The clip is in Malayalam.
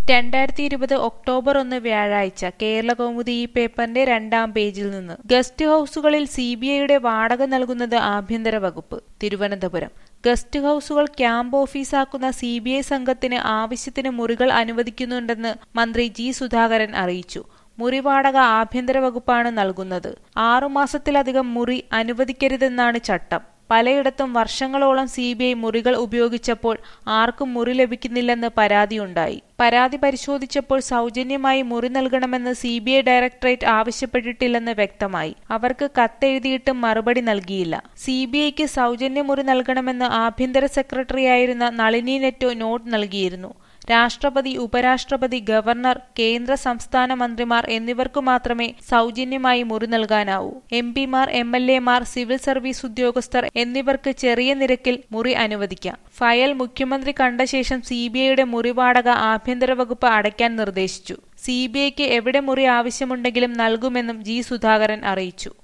2020 ഒക്ടോബർ 1 വ്യാഴാഴ്ച കേരളകൗമുദി ഈ പേപ്പറിന്റെ 2-ാം പേജിൽ നിന്ന്. ഗസ്റ്റ് ഹൌസുകളിൽ സിബിഐയുടെ വാടക നൽകുന്നത് ആഭ്യന്തര വകുപ്പ്. തിരുവനന്തപുരം. ഗസ്റ്റ് ഹൌസുകൾ ക്യാമ്പ് ഓഫീസാക്കുന്ന സിബിഐ സംഘത്തിന് ആവശ്യത്തിന് മുറികൾ അനുവദിക്കുന്നുണ്ടെന്ന് മന്ത്രി ജി സുധാകരൻ അറിയിച്ചു. മുറി വാടക ആഭ്യന്തര വകുപ്പാണ് നൽകുന്നത്. 6 മാസത്തിലധികം മുറി അനുവദിക്കരുതെന്നാണ് ചട്ടം. പലയിടത്തും വർഷങ്ങളോളം സിബിഐ മുറികൾ ഉപയോഗിച്ചപ്പോൾ ആർക്കും മുറി ലഭിക്കുന്നില്ലെന്ന് പരാതിയുണ്ടായി. പരാതി പരിശോധിച്ചപ്പോൾ സൗജന്യമായി മുറി നൽകണമെന്ന് സിബിഐ ഡയറക്ടറേറ്റ് ആവശ്യപ്പെട്ടിട്ടില്ലെന്ന് വ്യക്തമായി. അവർക്ക് കത്തെഴുതിയിട്ടും മറുപടി നൽകിയില്ല. സിബിഐക്ക് സൗജന്യ മുറി നൽകണമെന്ന് ആഭ്യന്തര സെക്രട്ടറിയായിരുന്ന നളിനി നെറ്റോ നോട്ട് നൽകിയിരുന്നു. രാഷ്ട്രപതി, ഉപരാഷ്ട്രപതി, ഗവർണർ, കേന്ദ്ര സംസ്ഥാന മന്ത്രിമാർ എന്നിവർക്കു മാത്രമേ സൗജന്യമായി മുറി നൽകാനാവൂ. എംപിമാർ, എംഎൽഎമാർ, സിവിൽ സർവീസ് ഉദ്യോഗസ്ഥർ എന്നിവർക്ക് ചെറിയ നിരക്കിൽ മുറി അനുവദിക്കാം. ഫയൽ മുഖ്യമന്ത്രി കണ്ട ശേഷം സിബിഐയുടെ മുറി വാടക ആഭ്യന്തര വകുപ്പ് അടയ്ക്കാൻ നിർദ്ദേശിച്ചു. സിബിഐക്ക് എവിടെ മുറി ആവശ്യമുണ്ടെങ്കിലും നൽകുമെന്നും ജി സുധാകരൻ അറിയിച്ചു.